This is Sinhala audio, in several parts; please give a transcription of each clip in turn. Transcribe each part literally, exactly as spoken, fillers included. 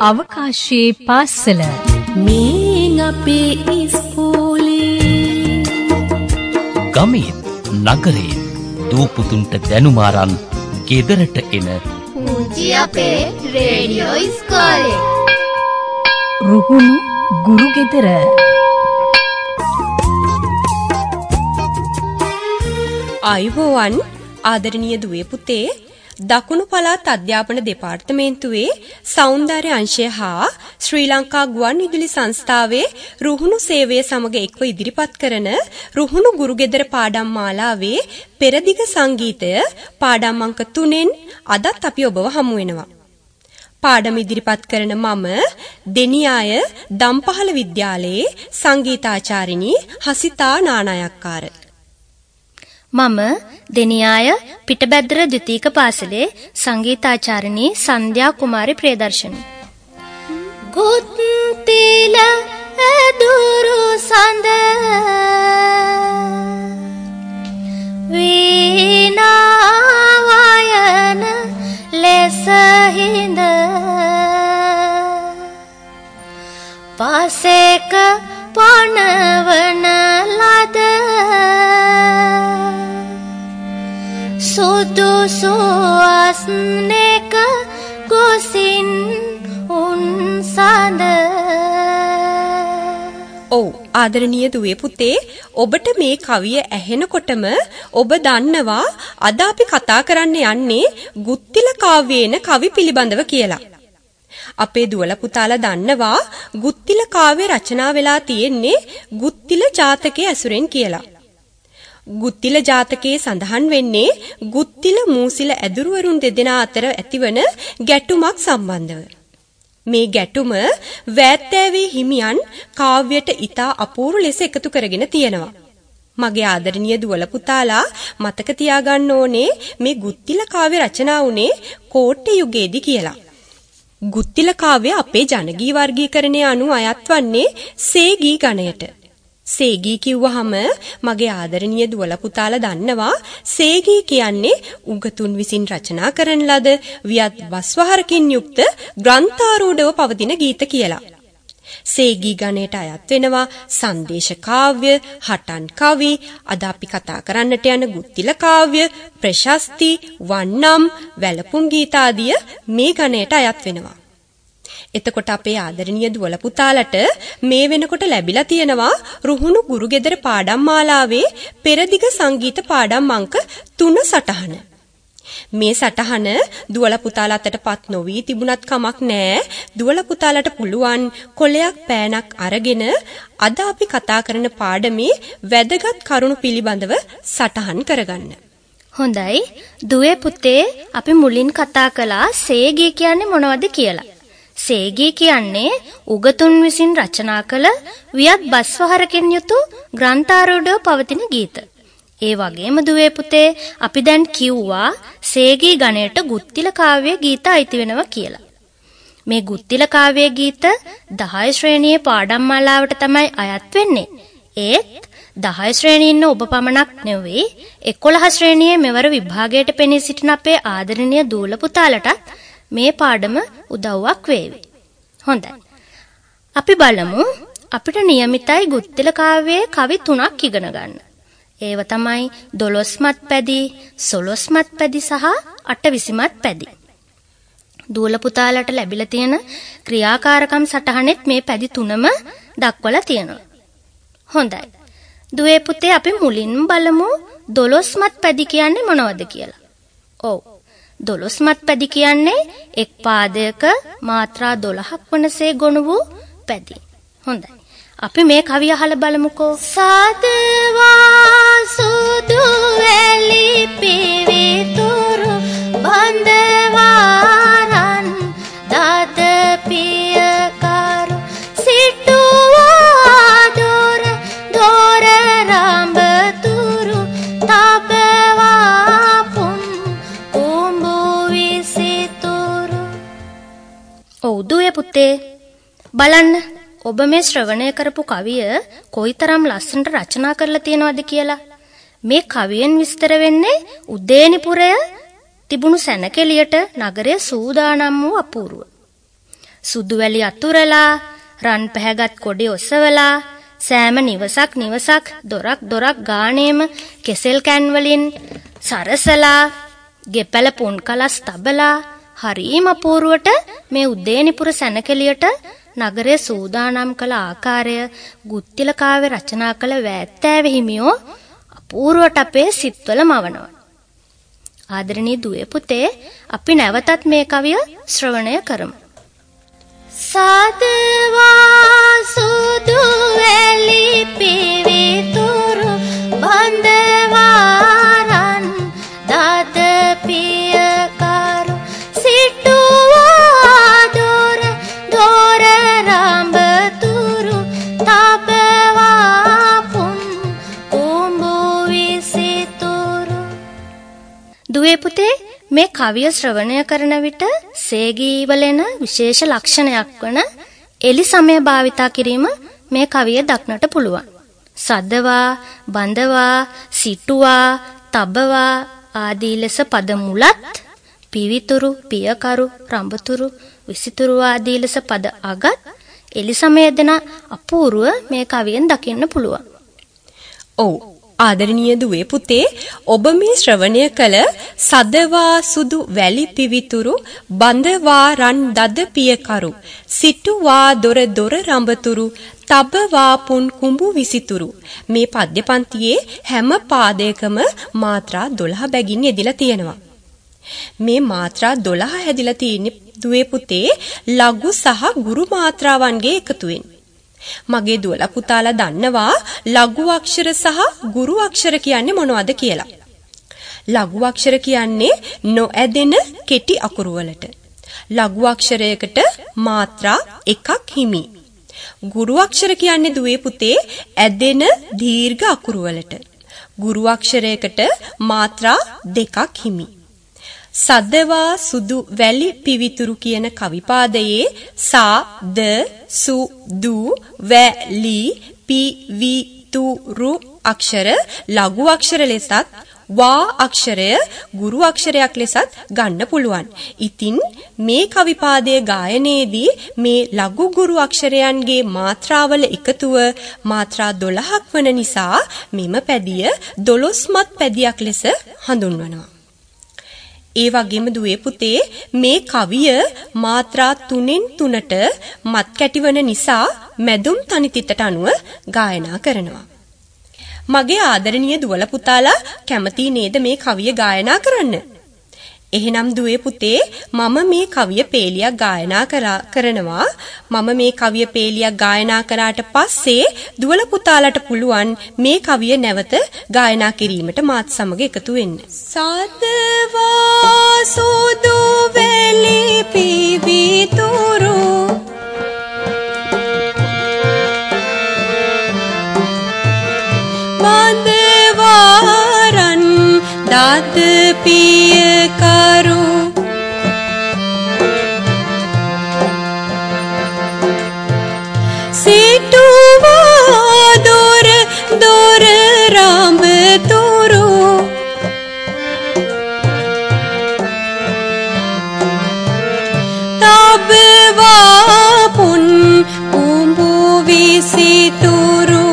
අවකාශයේ පාසල මේ අපේ ඉස්කෝලේ ගමේ නගරේ දූපුතුන්ට දැනුම අරන් ගෙදරට එන පුංචි අපේ රේඩියෝ ඉස්කෝලේ රුහුණු ගුරු ගෙදර. ආයුබෝවන් ආදරණීය දුවේ පුතේ, දකුණු පළාත් අධ්‍යාපන දෙපාර්තමේන්තුවේ සෞන්දර්ය අංශය හා ශ්‍රී ලංකා ගුවන්විදුලි සංස්ථාවේ රුහුණු සේවය සමග එක්ව ඉදිරිපත් කරන රුහුණු ගුරු ගෙදර පාඩම් මාලාවේ පෙරදිග සංගීතය පාඩම් අංක තුනෙන් අදත් අපි ඔබව හමු වෙනවා. පාඩම ඉදිරිපත් කරන මම දෙනියාය දම්පහළ විද්‍යාලයේ සංගීතාචාර්යිනී හසිතා නානායක්කාර. මම දෙනියාය පිටබැද්දර ද්විතීක පාසලේ සංගීතාචාර්යිනී සන්ධ්‍යා කුමාරි ප්‍රියදර්ශනි. ගුත්තිල ඇදුරු සඳ වීණාවයන ලෙස හිඳ පසෙක පනවන ලද සුදුසු අස්නෙක ගොසින් උන් සඳ. ඔව් ආදරණීය දුවේ පුතේ, ඔබට මේ කවිය ඇහෙනකොටම ඔබ දන්නවා අද අපි කතා කරන්න යන්නේ ගුත්තිල කාව්‍යේන කවි පිළිබඳව කියලා. අපේ දුවල පුතාලා දන්නවා ගුත්තිල කාව්‍ය රචනා වෙලා තියෙන්නේ ගුත්තිල ජාතකයේ ඇසුරෙන් කියලා. ගුත්තිල ජාතකයේ සඳහන් වෙන්නේ ගුත්තිල මූසිල ඇදුරුවරුන් දෙදෙනා අතර ඇතිවන ගැටුමක් සම්බන්ධව. මේ ගැටුම වෑත්තෑවේ හිමියන් කාව්‍යයට ඉතා අපූර්ව ලෙස එකතු කරගෙන තියෙනවා. මගේ ආදරණීය දුවල පුතාලා මතක තියාගන්න ඕනේ මේ ගුත්තිල කාව්‍ය රචනා වුණේ කෝට්ටේ යුගයේදී කියලා. ගුත්තිල කාව්‍ය අපේ ජනගී වර්ගීකරණය අනුව අයත් වන්නේ සේගී ගණයට. සේගී කිව්වහම මගේ ආදරණීය දුවල පුතාලා දන්නවා සේගී කියන්නේ උගතුන් විසින් රචනා කරන ලද වියත් වස්වහරකින් යුක්ත ග්‍රන්ථාරූඪව පවතින ගීත කියලා. සේගී ගණයට අයත් වෙනවා සංදේශ කාව්‍ය, හටන් කවි, අද අපි කතා කරන්නට යන ගුත්තිල කාව්‍ය, ප්‍රශස්ති, වන්නම්, වැළපුම් ගීත ආදිය මේ ගණයට අයත් වෙනවා. එතකොට අපේ ආදරණීය දුවල පුතාලට මේ වෙනකොට ලැබිලා තියෙනවා රුහුණු ගුරු ගෙදර පාඩම් මාලාවේ පෙරදිග සංගීත පාඩම් අංක තුන සටහන. මේ සටහන දුවල පුතාලා අතටපත් නොවී තිබුණත් කමක් නෑ. දුවල පුතාලට පුළුවන් කොලයක් පෑනක් අරගෙන අද අපි කතා කරන පාඩමේ වැදගත් කරුණු පිළිබඳව සටහන් කරගන්න. හොඳයි දුවේ පුතේ, අපි මුලින් කතා කළා සේගී කියන්නේ මොනවද කියලා. සේගී කියන්නේ උගතුන් විසින් රචනා කළ වියත් බස්වහරකින් යුතු ග්‍රන්ථාරූඪව පවතින ගීත. ඒ වගේම දුවේ පුතේ, අපි දැන් කිව්වා සේගී ගණයට ගුත්තිල කාව්‍ය ගීත අයිති වෙනවා කියලා. මේ ගුත්තිල කාව්‍ය ගීත දහය ශ්‍රේණියේ පාඩම් මාලාවට තමයි අයත් වෙන්නේ. ඒත් දහය ශ්‍රේණියේ ඉන්න ඔබ පමණක් නෙවෙයි, එකොළහ ශ්‍රේණියේ මෙවර විභාගයට පෙනී සිටින අපේ ආදරණීය දූල පුතාලටත් මේ පාඩම උදව්වක් වේවි. හොඳයි. අපි බලමු අපිට නියමිතයි ගුත්තිල කාව්‍යයේ කවි තුනක් ඉගෙන ගන්න. ඒව තමයි දොළොස්මත් පැදි, සොළොස්මත් පැදි සහ අටවිසිමත් පැදි. දූල පුතාලට ලැබිලා තියෙන ක්‍රියාකාරකම් සටහනෙත් මේ පැදි තුනම දක්වලා තියෙනවා. හොඳයි. දුවේ පුතේ, අපි මුලින්ම බලමු දොළොස්මත් පැදි කියන්නේ මොනවද කියලා. ඔව්. දොළොස්මත් පැදි කියන්නේ එක් පාදයක මාත්‍රා දොළහක් වනසේ ගොනු වූ පැදි. හොඳයි. අපි මේ කවිය අහලා බලමුකෝ. සාදවා සුදු වැලි පිවිතුරු බන්දවාරන් දත පියකරු සිටුවා දොර දොර රඹතුරු තබවා පුන් කුඹු විසිතුරු. ඔව් දුවේ පුතේ, බලන්න ඔබ මේ ශ්‍රවණය කරපු කවිය කොයිතරම් ලස්සනට රචනා කරලා තියෙනවද කියලා. මේ කවියෙන් විස්තර වෙන්නේ උදේනිපුරය තිබුණු සැනකෙලියට නගරය සූදානම් වූ අපූර්ව. සුදු වැලි අතුරලා රන් පැහැගත් කොඩි ඔසවලා සෑම නිවසක් නිවසක් දොරක් දොරක් ගානේම කෙසෙල් කැන් වලින් සරසලා ගෙපැල පුන් කලස් තබලා හරීම අපූර්වට මේ උදේනිපුර සැනකෙලියට නගරයේ සූදානම් කළ ආකාරය ගුත්තිල කාව්‍ය රචනා කළ වෑත්තෑවේ හිමියෝ අපූර්වට අපේ සිත්වල මවනවා. ආදරණීය දුවේ පුතේ අපි නැවතත් මේ කවිය ශ්‍රවණය කරමු. සාදවා සුදු වැලි පිවිතුරු බන්දවාරන් දද පියකරු සිටුවා දොර දොර රඹතුරු තබවා පුන් කුඹු විසිතුරු. දුවේ පුතේ මේ කවිය ශ්‍රවණය කරන විට සේගී වලෙන විශේෂ ලක්ෂණයක් වන එලි සමය භාවිතා කිරීම මේ කවිය දක්නට පුළුවන්. සද්දවා, බඳවා, සිටුවා, තබවා ආදී ලෙස පද මුලත්, පිවිතුරු, පියකරු, රඹතුරු, විසිතුරු ආදී ලෙස පද අගත් එලි සමය දෙන අපූර්ව මේ කවියෙන් දකින්න පුළුවන්. ඔව්. ආදරණීය දුවේ පුතේ ඔබ මේ ශ්‍රවණය කළ සදවා සුදු වැලි පිවිතුරු බඳවා රන් දද පියකරු සිටුවා දොර දොර රඹතුරු තබවා පුන් කුඹු විසිතුරු මේ පද්‍ය පන්තියේ හැම පාදයකම මාත්‍රා දොළහ බැගින් යෙදිලා තියෙනවා. මේ මාත්‍රා දොළහ හැදිලා තියෙන්නේ දුවේ පුතේ ලඝු සහ ගුරු මාත්‍රාවන්ගේ එකතුවෙන්. මගේ දුවලා පුතාලා දන්නවා ලඝු අක්ෂර සහ ගුරු අක්ෂර කියන්නේ මොනවද කියලා. ලඝු අක්ෂර කියන්නේ නොඇදෙන කෙටි අකුරු වලට. ලඝු අක්ෂරයකට මාත්‍රා එකක් හිමි. ගුරු අක්ෂර කියන්නේ දුවේ පුතේ ඇදෙන දීර්ඝ අකුරු වලට. ගුරු අක්ෂරයකට මාත්‍රා දෙකක් හිමි. සදවා සුදු වැලි පිවිතුරු කියන කවිපාදයේ සා ද සු දු වැලි පිවිතුරු අක්ෂර ලඝු අක්ෂර ලෙසත් වා අක්ෂරය ගුරු අක්ෂරයක් ලෙසත් ගන්න පුළුවන්. ඉතින් මේ කවිපාදයේ ගායනයේදී මේ ලඝු ගුරු අක්ෂරයන්ගේ මාත්‍රාවල එකතුව මාත්‍රා දොළහක් වන නිසා මෙම පැදිය දොළොස්මත් පැදියක් ලෙස හඳුන්වනවා. ඒ වගේම දුවේ පුතේ මේ කවිය මාත්‍රා තුනෙන් තුනට මත් කැටිවන නිසා මැදුම් තනිතිතට අනුව ගායනා කරනවා. මගේ ආදරණීය දුවල පුතාලා කැමති නේද මේ කවිය ගායනා කරන්න? එහෙනම් දුවේ පුතේ මම මේ කවිය පේලියක් ගායනා කරනවා. මම මේ කවිය පේලියක් ගායනා කරාට පස්සේ දුවල පුතාලට පුළුවන් මේ කවිය නැවත ගායනා කිරීමට මාත් සමග එකතු වෙන්න. සදවා සුදු වැලි පිවිතුරු බඳවාරන් දද පියකරු සිටුවා දොර දොර රඹතුරු තබවා පුන් කුඹු විසිතුරු.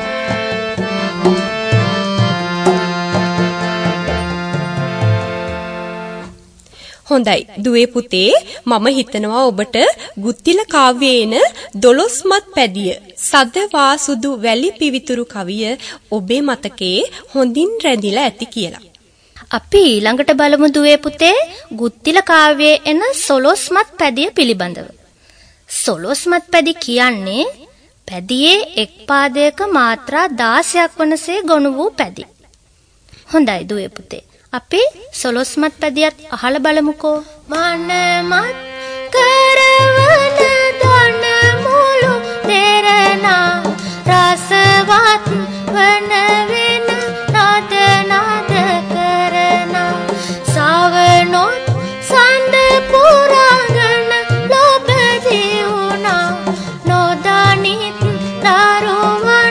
හොඳයි දුවේ පුතේ මම හිතනවා ඔබට ගුත්තිල කාව්‍යයේන දොළොස්මත් පැදිය සදවා සුදු වැලි පිවිතුරු කවිය ඔබේ මතකයේ හොඳින් රැඳිලා ඇති කියලා. අපි ඊළඟට බලමු දුවේ පුතේ ගුත්තිල කාව්‍යයේ එන සොළොස්මත් පැදිය පිළිබඳව. සොළොස්මත් පැදි කියන්නේ පැදියේ එක් පාදයක මාත්‍රා දාසයක් වනසේ ගොනු වූ පැදි. හොඳයි දුවේ පුතේ අපි සොළොස්මත් පැදියත් අහලා බලමුකෝ. මනමත් කරවන දන මුළු දෙරනා රසවත් වන වෙන නද නද කරනා සවනොත් සඳ පුරාගෙන ලොබ දියුණා නොදනිත් දරුවන්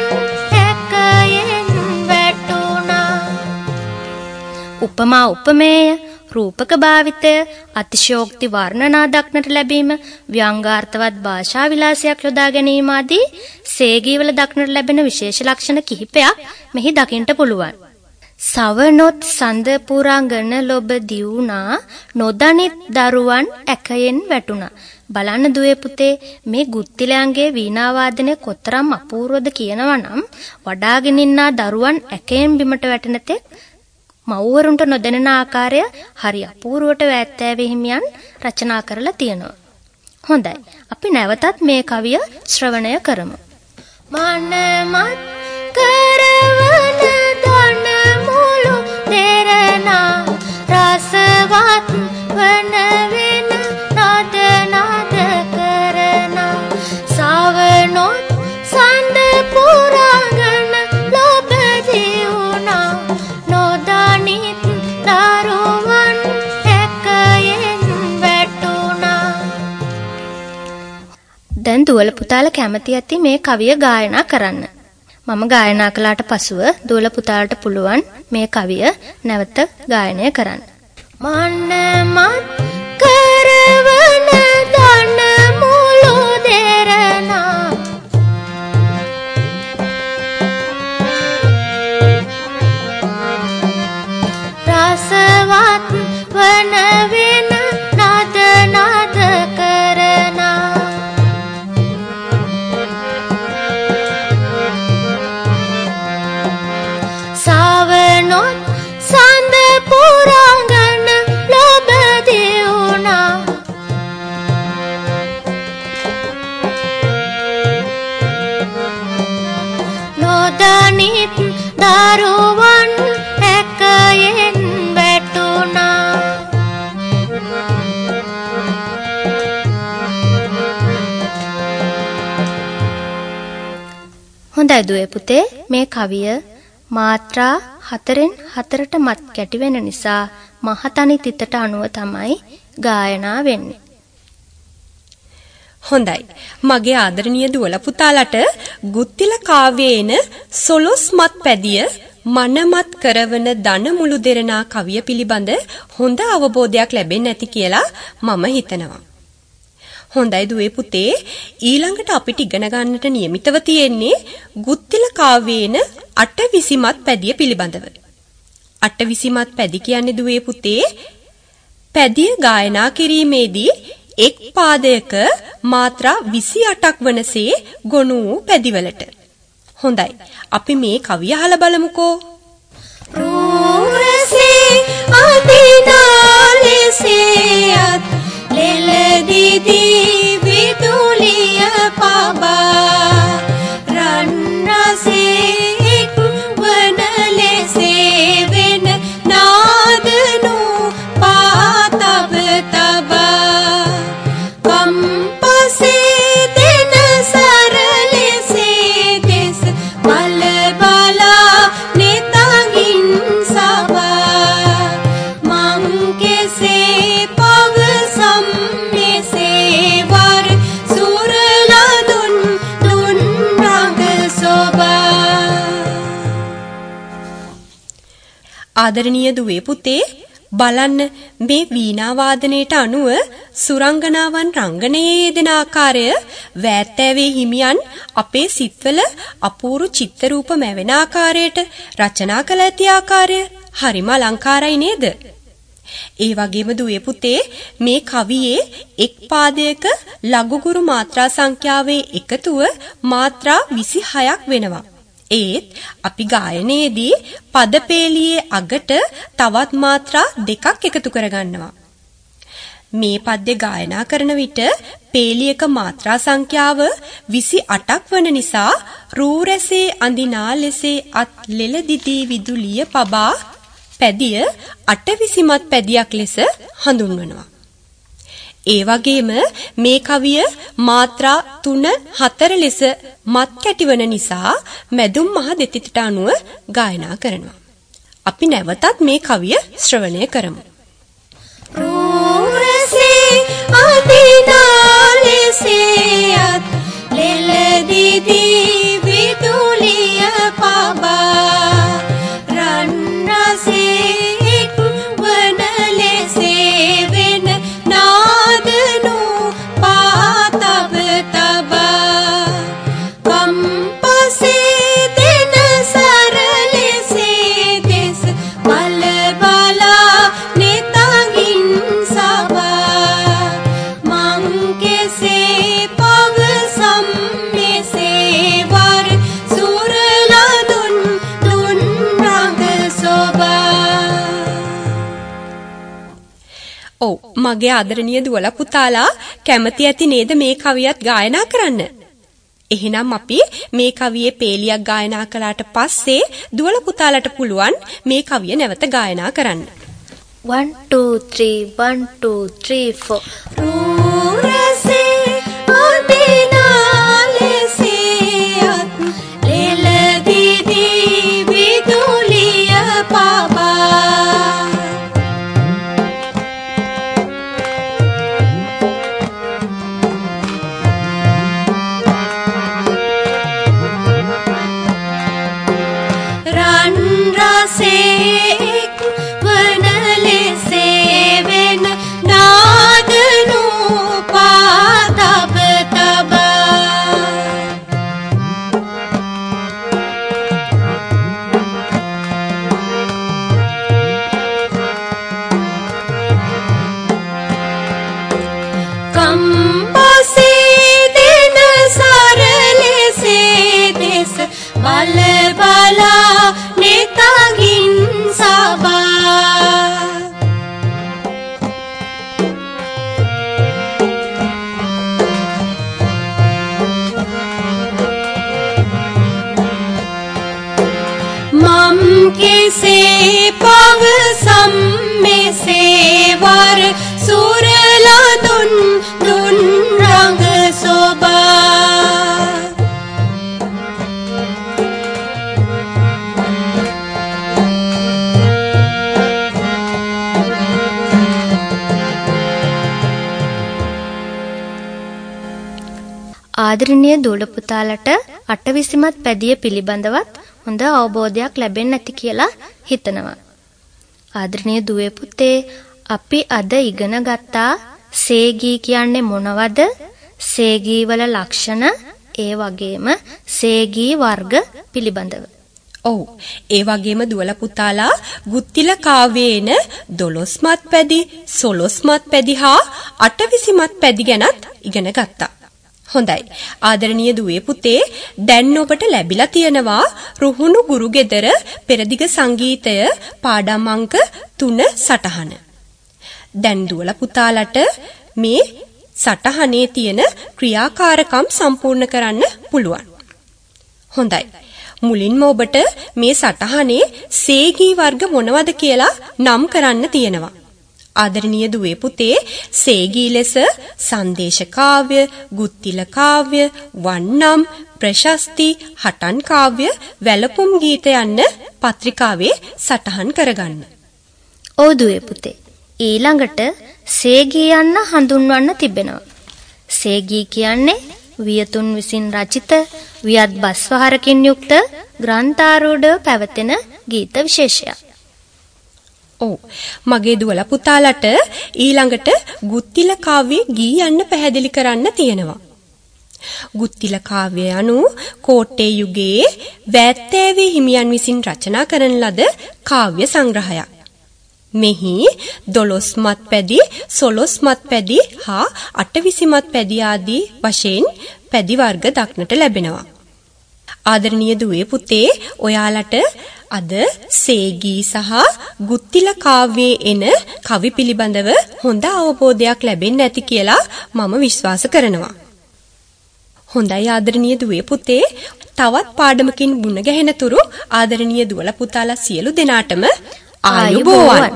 එකයෙන් වැටුණා. උපමා උපමේය රූපක භාවිතය, අතිශයෝක්ති වර්ණනා දක්නට ලැබීම, ව්‍යංගාර්ථවත් භාෂා විලාසයක් යොදා ගැනීම ආදී සේගීවල දක්නට ලැබෙන විශේෂ ලක්ෂණ කිහිපයක් මෙහි දකින්නට පුළුවන්. සවනොත් සඳ පුරාංගන ලොබ දියුණා නොදනිත් දරුවන් ඇකයෙන් වැටුණා. බලන්න දුවේ පුතේ මේ ගුත්තිලයන්ගේ වීණා වාදනය කොතරම් අපූර්වද කියනවා නම් වඩාගෙන ඉන්නා දරුවන් ඇකයෙන් බිමට වැටෙන තෙක් මව්වරුන්ට නොදැනෙන ආකාරය හරි අපූර්වට වැත්තෑවේ හිමියන් රචනා කරලා තියෙනවා. හොඳයි. අපි නැවතත් මේ කවිය ශ්‍රවණය කරමු. මනමත් කරවන දන මුළු දෙරනා රසවත් වන වෙන නද නද කරනා සවනොත් සඳ පුරාගෙන ලොබ දියුණා නොදනිත් දරුවන් ඇකයෙන් වැටුණා. දැන් දුවල පුතාලා කැමති ඇති මේ කවිය ගායනා කරන්න. මම ගායනා කළාට පසුව දුවල පුතාලට පුළුවන් මේ කවිය නැවත ගායනය කරන්න. මනමත් කරවන දන මුළු දෙරනා රසවත් වන වෙන නද නද කරනා සවනොත් සඳ පුරාගෙන ලොබ දියුණා නොදනිත් දරුවන් ඇකයෙන් වැටුණා. හොඳයි දුවේ පුතේ මේ කවිය මාත්‍රා හතරෙන් හතරට මත් කැටි වෙන නිසා මහතනි තිතට අනුව තමයි ගායනා වෙන්නේ. හොඳයි. මගේ ආදරණීය දුවල පුතාලට ගුත්තිල කාව්‍යේන සොළොස් මත් පැදිය මනමත් කරවන දන මුළු දෙරනා කවිය පිළිබඳ හොඳ අවබෝධයක් ලැබෙන්නේ නැති කියලා මම හිතනවා. හොඳයි දුවේ පුතේ ඊළඟට අපිට ඉගෙන ගන්නට නියමිතව තියෙන්නේ ගුත්තිල කාව්‍යේන අටවිසිමත් පැදිය පිළිබඳව. අටවිසිමත් පැදි කියන්නේ දුවේ පුතේ පැදිය ගායනා කිරීමේදී එක් පාදයක මාත්‍රා විසි අටක් වනසේ ගොනු වූ පැදිවලට. හොඳයි. අපි මේ කවිය අහලා බලමුකෝ. රූරසේ අදිනාලසේ අත් ලෙලදිදි විදුලිය පබා රන් රසේ එක් වන ලෙසේ වෙන නාදනු පාතබ තබා කම්පසේ දෙන සරලෙසේ දෙස බල බලා නෙතගින් සබා මං කෙසේ පවසම් මෙසේ වර සුරලදුන් දුන් රඟ සොබා. ආදරණීය දුවේ පුතේ බලන්න මේ වීණා වාදනයට අනුව සුරංගනාවන් රංගනයේ යෙදෙන ආකාරය වෑත්තෑවේ හිමියන් අපේ සිත්වල අපූර්ව චිත්ත රූප මැවෙන ආකාරයට රචනා කළ ඇති ආකාරය හරිම අලංකාරයි නේද? ඒ වගේම දුවේ පුතේ මේ කවියේ එක් පාදයක ලඝුගුරු මාත්‍රා සංඛ්‍යාවේ එකතුව මාත්‍රා විසිහයක් වෙනවා. ඒත් අපි ගායනයේදී පදපේලියේ අගට තවත් මාත්‍රා දෙකක් එකතු කරගන්නවා. මේ පද්‍ය ගායනා කරන විට පේලියක මාත්‍රා සංඛ්‍යාව විසි අටක් වන නිසා රූ රැසේ අඳිනා ලෙසේ අත් ලෙල දිදී විදුලිය පබා පැදිය අටවිසිමත් පැදියක් ලෙස හඳුන්වනවා. ඒ වගේම මේ කවිය මාත්‍රා තුන හතර ලෙස මත් කැටිවන නිසා මැදුම් මහ දෙතිතට අනුව ගායනා කරනවා. අපි නැවතත් මේ කවිය ශ්‍රවණය කරමු. රූරසේ අදිනාලසේ අත් ලෙලදිදී විදුලිය පබා රන් රසේ එක් වන ලෙස ඔව් මගේ ආදරණීය දුවලා පුතාලා කැමති ඇති නේද මේ කවියත් ගායනා කරන්න? එහෙනම් අපි මේ කවියේ පේලියක් ගායනා කළාට පස්සේ දුවලා පුතාලට පුළුවන් මේ කවිය නැවත ගායනා කරන්න. one two three one two three four රූරසේ අදිනාලසේ අත් ලෙල දිදී විදුලිය පබා රන් රසේ से पव सम्मे से वर सुरला दुन दुन रंग सोबा ආදරණීය දූල පුතාලට අටවිසිමත් පැදිය පිළිබඳවත් හොඳ අවබෝධයක් ලැබෙන්නේ නැති කියලා හිතනවා. ආදරණීය දුවේ පුතේ අපි අද ඉගෙන ගත්තා සේගී කියන්නේ මොනවද? සේගී වල ලක්ෂණ ඒ වගේම සේගී වර්ග පිළිබඳව. ඔව් ඒ වගේම දුවල පුතාලා ගුත්තිල කාව්‍යේන දොළොස්මත් පැදි, සොළොස්මත් පැදි හා අටවිසිමත් පැදි ගැනත් ඉගෙන ගත්තා. හොඳයි ආදරණීය දුවේ පුතේ දැන් ඔබට ලැබිලා තියෙනවා රුහුණු ගුරු ගෙදර පෙරදිග සංගීතය පාඩම් අංක තුන සටහන. දැන් දුවල පුතාලට මේ සටහනේ තියෙන ක්‍රියාකාරකම් සම්පූර්ණ කරන්න පුළුවන්. හොඳයි මුලින්ම ඔබට මේ සටහනේ සේගී වර්ග මොනවද කියලා නම් කරන්න තියෙනවා. ආදරණීය දුවේ පුතේ සේගී ලෙස සංදේශ කාව්‍ය, ගුත්තිල කාව්‍ය, වන්නම්, ප්‍රශස්ති, හටන් කාව්‍ය, වැළපුම් ගීත යන්න පත්‍රිකාවේ සටහන් කරගන්න. ඔව් දුවේ පුතේ. ඊළඟට සේගී යන්න හඳුන්වන්න තිබෙනවා. සේගී කියන්නේ වියතුන් විසින් රචිත වියත් බස්වහරකින් යුක්ත ග්‍රන්ථාරූඪව පැවතෙන ගීත විශේෂයක්. ඔව් මගේ දුවලා පුතාලට ඊළඟට ගුත්තිල කාව්‍ය ගී යන්න පැහැදිලි කරන්න තියෙනවා. ගුත්තිල කාව්‍ය anu කෝට්ටේ යුගයේ වැත්තෑවේ හිමියන් විසින් රචනා කරන ලද කාව්‍ය සංග්‍රහයක්. මෙහි දොළොස්මත් පැදි, සොළොස්මත් පැදි හා අටවිසිමත් පැදි ආදී වශයෙන් පැදි වර්ග දක්නට ලැබෙනවා. ආදරණීය දුවේ පුතේ ඔයාලට අද සේගී සහ ගුත්තිල කාව්‍යයේ එන කවි පිළිබඳව හොඳ අවබෝධයක් ලැබෙන්න ඇති කියලා මම විශ්වාස කරනවා. හොඳයි ආදරණීය දුවේ පුතේ තවත් පාඩමකින් මුණ ගැහෙන තුරු ආදරණීය දුවලා පුතාලා සියලු දෙනාටම ආයුබෝවන්.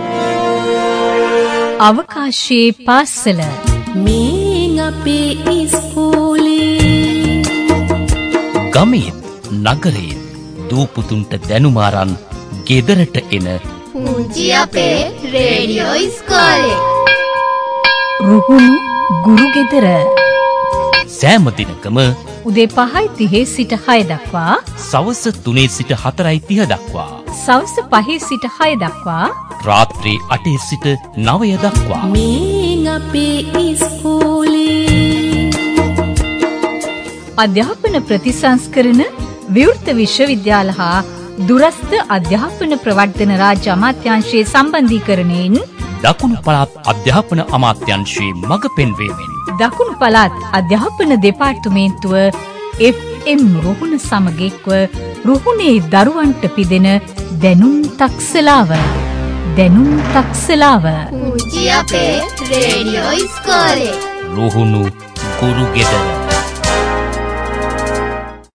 අවකාශයේ පාසල මේ අපේ ඉස්කෝලේ ගමේ නගරේ දූපුතුන්ට දැනුම අරන් ගෙදරට එන පුංචි අපේ රේඩියෝ ඉස්කෝලේ රුහුණු ගුරු ගෙදර සෑම දිනකම උදේ පහයි තිහේ සිට හය දක්වා සවස තුනේ සිට හතරයි තිහ දක්වා සවස පහේ සිට හය දක්වා රාත්‍රී අටේ සිට නවය දක්වා මේ අපේ ඉස්කෝලේ අධ්‍යාපන ප්‍රතිසංස්කරණ විවෘත විශ්වවිද්‍යාල හා දුරස්ථ අධ්‍යාපන ප්‍රවර්ධන රාජ්‍ය අමාත්‍යාංශයේ සම්බන්ධීකරණයෙන් දකුණු පළාත් අධ්‍යාපන අමාත්‍යාංශයේ මඟ පෙන්වීමෙන් දකුණු පළාත් අධ්‍යාපන දෙපාර්තමේන්තුව එෆ් එම් රුහුණ සමග එක්ව රුහුණේ දරුවන්ට පිදෙන දැනුම් තක්සලාව දැනුම් තක්සලාව. පුංචි අපේ රේඩියෝ ඉස්කෝලේ. රුහුණු ගුරු ගෙදර.